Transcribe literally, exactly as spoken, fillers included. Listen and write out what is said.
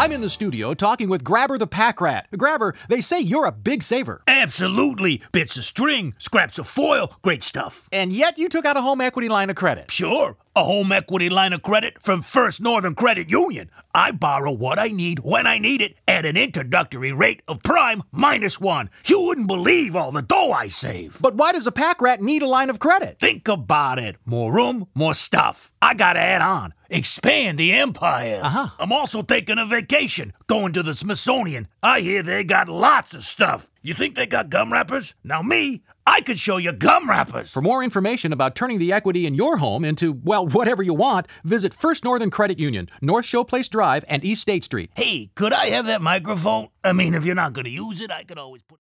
I'm in the studio talking with Grabber the Pack Rat. Grabber, they say you're a big saver. Absolutely. Bits of string, scraps of foil, great stuff. And yet you took out a home equity line of credit. Sure. A home equity line of credit from First Northern Credit Union. I borrow what I need when I need it at an introductory rate of prime minus one. You wouldn't believe all the dough I save. But why does a pack rat need a line of credit? Think about it. More room, more stuff. I gotta add on. Expand the empire. Uh-huh. I'm also taking a vacation, going to the Smithsonian. I hear they got lots of stuff. You think they got gum wrappers? Now me, I could show you gum wrappers. For more information about turning the equity in your home into, well, whatever you want, visit First Northern Credit Union, North Showplace Drive and East State Street. Hey, could I have that microphone? I mean, if you're not gonna use it, I could always put